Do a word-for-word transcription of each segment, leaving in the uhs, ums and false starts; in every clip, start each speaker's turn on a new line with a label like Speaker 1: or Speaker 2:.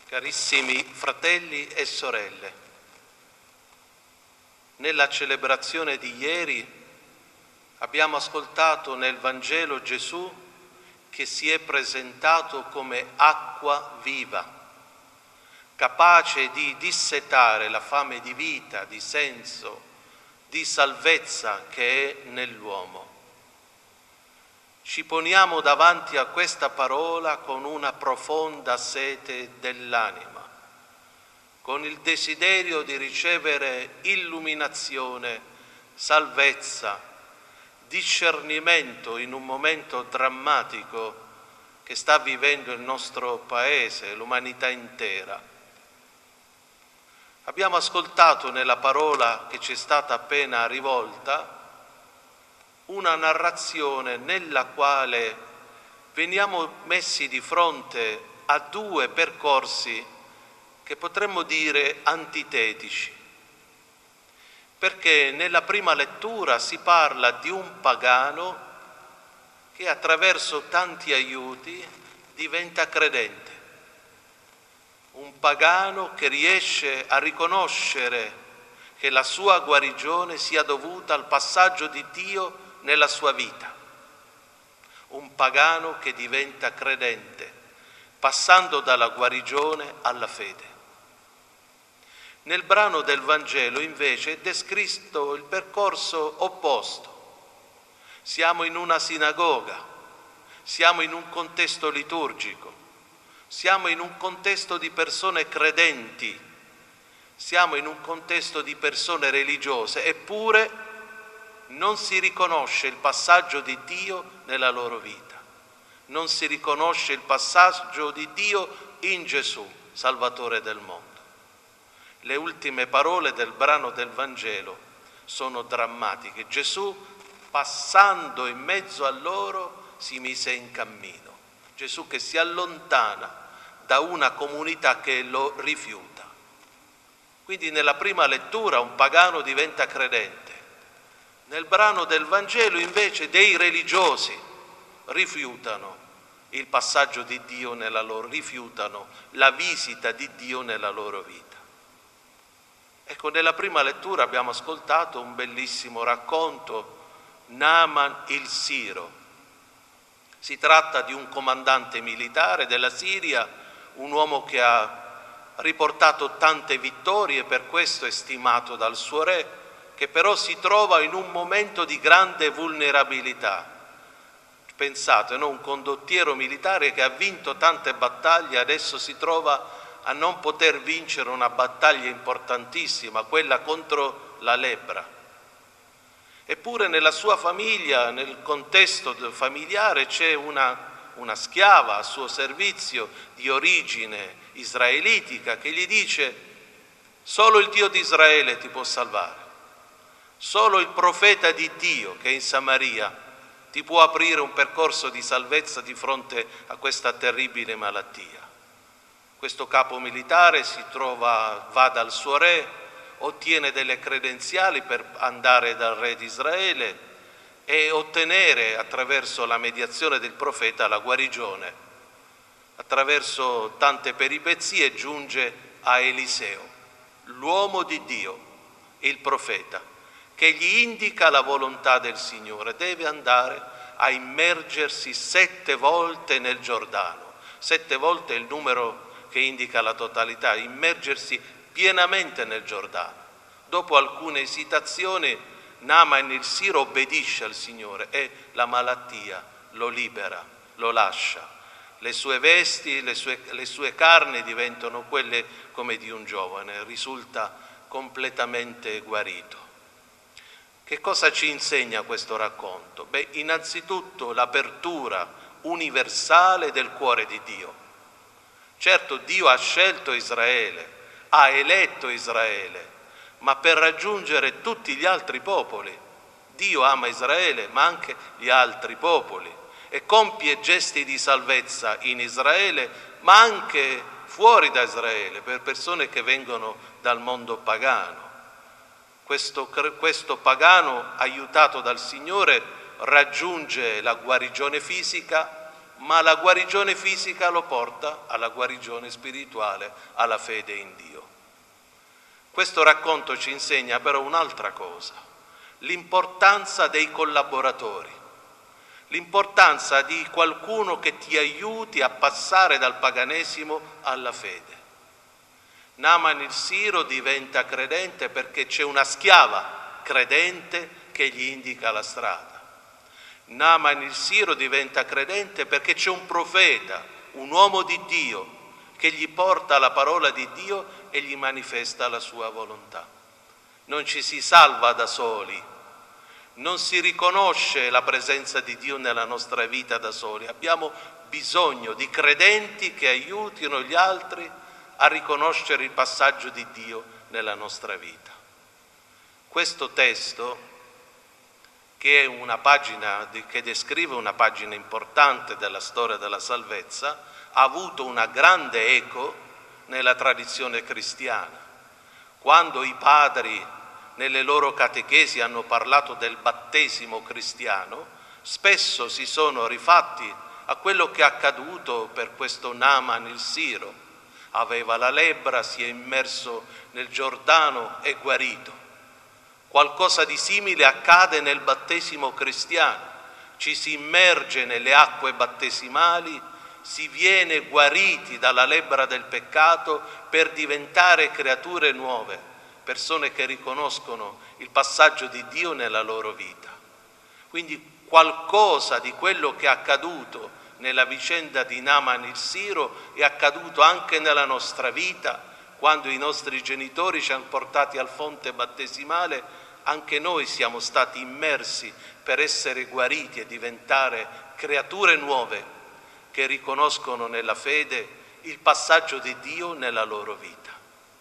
Speaker 1: Carissimi fratelli e sorelle, nella celebrazione di ieri abbiamo ascoltato nel Vangelo Gesù che si è presentato come acqua viva, capace di dissetare la fame di vita, di senso, di salvezza che è nell'uomo. Ci poniamo davanti a questa parola con una profonda sete dell'anima, con il desiderio di ricevere illuminazione, salvezza, discernimento in un momento drammatico che sta vivendo il nostro Paese, l'umanità intera. Abbiamo ascoltato nella parola che ci è stata appena rivolta una narrazione nella quale veniamo messi di fronte a due percorsi che potremmo dire antitetici, perché nella prima lettura si parla di un pagano che attraverso tanti aiuti diventa credente, un pagano che riesce a riconoscere che la sua guarigione sia dovuta al passaggio di Dio nella sua vita, un pagano che diventa credente, passando dalla guarigione alla fede. Nel brano del Vangelo invece è descritto il percorso opposto. Siamo in una sinagoga, siamo in un contesto liturgico, siamo in un contesto di persone credenti, siamo in un contesto di persone religiose, eppure non si riconosce il passaggio di Dio nella loro vita, non si riconosce il passaggio di Dio in Gesù, Salvatore del mondo. Le ultime parole del brano del Vangelo sono drammatiche. Gesù, passando in mezzo a loro, si mise in cammino. Gesù che si allontana da una comunità che lo rifiuta. Quindi nella prima lettura un pagano diventa credente. Nel brano del Vangelo invece dei religiosi rifiutano il passaggio di Dio nella loro, rifiutano la visita di Dio nella loro vita. Ecco, nella prima lettura abbiamo ascoltato un bellissimo racconto, Naaman il Siro. Si tratta di un comandante militare della Siria, un uomo che ha riportato tante vittorie, per questo è stimato dal suo re, che però si trova in un momento di grande vulnerabilità. Pensate, no? Un condottiero militare che ha vinto tante battaglie, adesso si trova a non poter vincere una battaglia importantissima, quella contro la lebbra. Eppure nella sua famiglia, nel contesto familiare, c'è una, una schiava a suo servizio di origine israelitica che gli dice: solo il Dio di Israele ti può salvare. Solo il profeta di Dio che è in Samaria ti può aprire un percorso di salvezza di fronte a questa terribile malattia. Questo capo militare si trova, va dal suo re, ottiene delle credenziali per andare dal re di Israele e ottenere attraverso la mediazione del profeta la guarigione. Attraverso tante peripezie giunge a Eliseo, l'uomo di Dio, il profeta, che gli indica la volontà del Signore. Deve andare a immergersi sette volte nel Giordano. Sette volte è il numero che indica la totalità, immergersi pienamente nel Giordano. Dopo alcune esitazioni, Naaman il Siro obbedisce al Signore e la malattia lo libera, lo lascia. Le sue vesti, le sue, le sue carni diventano quelle come di un giovane, risulta completamente guarito. Che cosa ci insegna questo racconto? Beh, innanzitutto l'apertura universale del cuore di Dio. Certo, Dio ha scelto Israele, ha eletto Israele, ma per raggiungere tutti gli altri popoli. Dio ama Israele, ma anche gli altri popoli, e compie gesti di salvezza in Israele, ma anche fuori da Israele, per persone che vengono dal mondo pagano. Questo, questo pagano, aiutato dal Signore, raggiunge la guarigione fisica, ma la guarigione fisica lo porta alla guarigione spirituale, alla fede in Dio. Questo racconto ci insegna però un'altra cosa, l'importanza dei collaboratori, l'importanza di qualcuno che ti aiuti a passare dal paganesimo alla fede. Naaman il Siro diventa credente perché c'è una schiava credente che gli indica la strada. Naaman il Siro diventa credente perché c'è un profeta, un uomo di Dio, che gli porta la parola di Dio e gli manifesta la sua volontà. Non ci si salva da soli, non si riconosce la presenza di Dio nella nostra vita da soli. Abbiamo bisogno di credenti che aiutino gli altri a riconoscere il passaggio di Dio nella nostra vita. Questo testo, che è una pagina che descrive una pagina importante della storia della salvezza, ha avuto una grande eco nella tradizione cristiana. Quando i padri nelle loro catechesi hanno parlato del battesimo cristiano, spesso si sono rifatti a quello che è accaduto per questo Naaman il Siro. Aveva la lebbra, si è immerso nel Giordano e guarito. Qualcosa di simile accade nel battesimo cristiano. Ci si immerge nelle acque battesimali, si viene guariti dalla lebbra del peccato per diventare creature nuove, persone che riconoscono il passaggio di Dio nella loro vita. Quindi qualcosa di quello che è accaduto nella vicenda di Naaman il Siro è accaduto anche nella nostra vita. Quando i nostri genitori ci hanno portati al fonte battesimale, anche noi siamo stati immersi per essere guariti e diventare creature nuove che riconoscono nella fede il passaggio di Dio nella loro vita.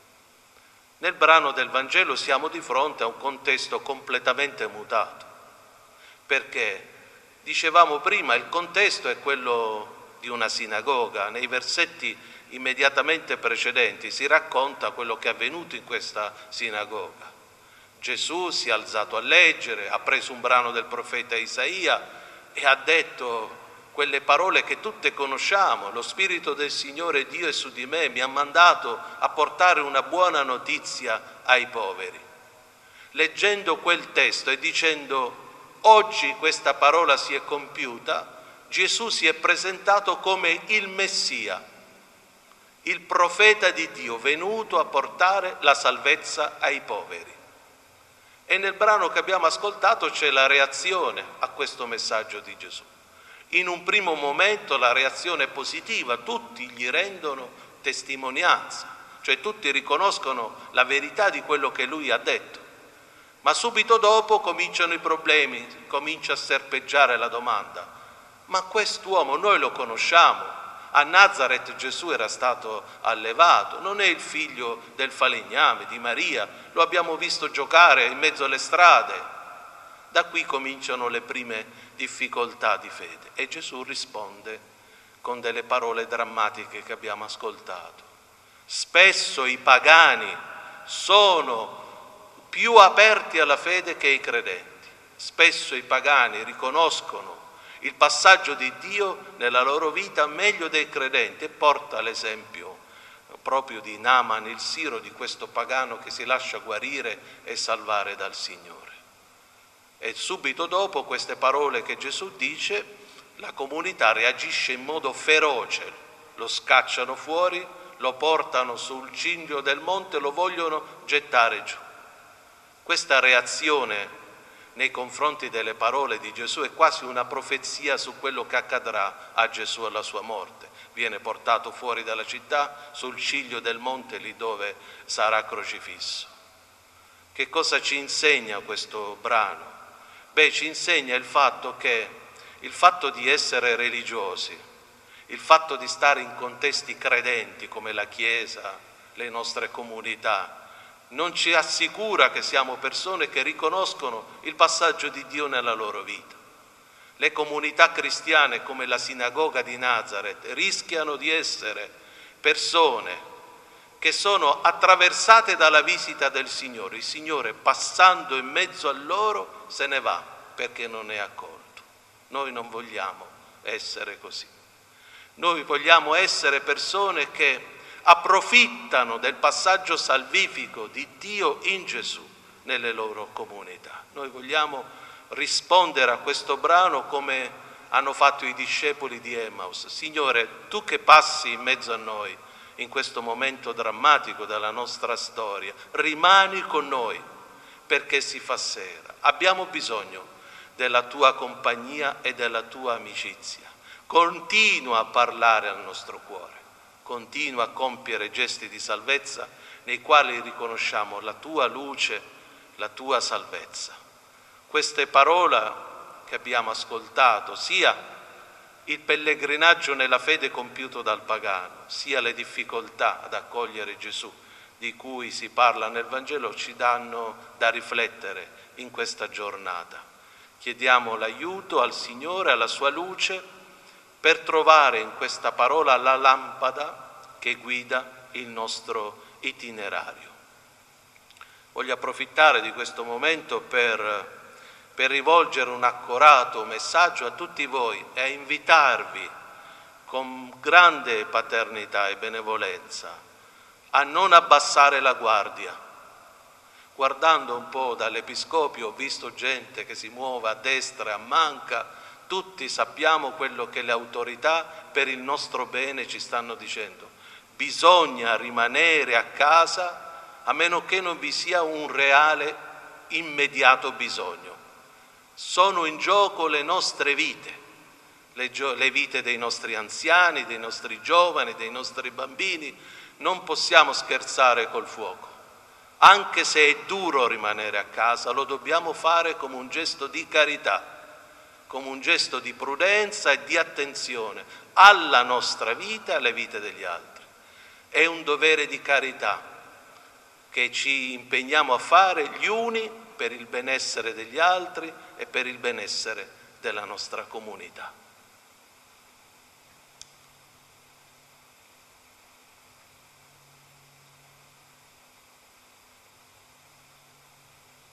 Speaker 1: Nel brano del Vangelo siamo di fronte a un contesto completamente mutato, perché dicevamo prima il contesto è quello di una sinagoga. Nei versetti immediatamente precedenti si racconta quello che è avvenuto in questa sinagoga. Gesù si è alzato a leggere, ha preso un brano del profeta Isaia e ha detto quelle parole che tutte conosciamo: lo Spirito del Signore Dio è su di me, mi ha mandato a portare una buona notizia ai poveri. Leggendo quel testo e dicendo oggi questa parola si è compiuta, Gesù si è presentato come il Messia, il profeta di Dio venuto a portare la salvezza ai poveri. E nel brano che abbiamo ascoltato c'è la reazione a questo messaggio di Gesù. In un primo momento la reazione è positiva, tutti gli rendono testimonianza, cioè tutti riconoscono la verità di quello che lui ha detto. Ma subito dopo cominciano i problemi, comincia a serpeggiare la domanda: ma quest'uomo noi lo conosciamo? A Nazaret Gesù era stato allevato, non è il figlio del falegname, di Maria, lo abbiamo visto giocare in mezzo alle strade. Da qui cominciano le prime difficoltà di fede e Gesù risponde con delle parole drammatiche che abbiamo ascoltato. Spesso i pagani sono più aperti alla fede che i credenti, spesso i pagani riconoscono il passaggio di Dio nella loro vita meglio dei credenti, e porta l'esempio proprio di Naaman il Siro, di questo pagano che si lascia guarire e salvare dal Signore. E subito dopo queste parole che Gesù dice, la comunità reagisce in modo feroce, lo scacciano fuori, lo portano sul ciglio del monte, lo vogliono gettare giù. Questa reazione nei confronti delle parole di Gesù è quasi una profezia su quello che accadrà a Gesù alla sua morte. Viene portato fuori dalla città, sul ciglio del monte, lì dove sarà crocifisso. Che cosa ci insegna questo brano? Beh, ci insegna il fatto che il fatto di essere religiosi, il fatto di stare in contesti credenti come la Chiesa, le nostre comunità, non ci assicura che siamo persone che riconoscono il passaggio di Dio nella loro vita. Le comunità cristiane come la sinagoga di Nazaret rischiano di essere persone che sono attraversate dalla visita del Signore. Il Signore, passando in mezzo a loro, se ne va perché non è accolto. Noi non vogliamo essere così. Noi vogliamo essere persone che approfittano del passaggio salvifico di Dio in Gesù nelle loro comunità. Noi vogliamo rispondere a questo brano come hanno fatto i discepoli di Emmaus. Signore, tu che passi in mezzo a noi in questo momento drammatico della nostra storia, rimani con noi perché si fa sera. Abbiamo bisogno della tua compagnia e della tua amicizia. Continua a parlare al nostro cuore, continua a compiere gesti di salvezza nei quali riconosciamo la tua luce, la tua salvezza. Queste parole che abbiamo ascoltato, sia il pellegrinaggio nella fede compiuto dal pagano, sia le difficoltà ad accogliere Gesù di cui si parla nel Vangelo, ci danno da riflettere in questa giornata. Chiediamo l'aiuto al Signore, alla sua luce, per trovare in questa parola la lampada che guida il nostro itinerario. Voglio approfittare di questo momento per per rivolgere un accorato messaggio a tutti voi e invitarvi con grande paternità e benevolenza a non abbassare la guardia. Guardando un po' dall'Episcopio ho visto gente che si muove a destra e a manca, tutti sappiamo quello che le autorità per il nostro bene ci stanno dicendo. Bisogna rimanere a casa a meno che non vi sia un reale immediato bisogno. Sono in gioco le nostre vite, le, gio- le vite dei nostri anziani, dei nostri giovani, dei nostri bambini. Non possiamo scherzare col fuoco. Anche se è duro rimanere a casa, lo dobbiamo fare come un gesto di carità, come un gesto di prudenza e di attenzione alla nostra vita e alle vite degli altri. È un dovere di carità che ci impegniamo a fare gli uni per il benessere degli altri e per il benessere della nostra comunità.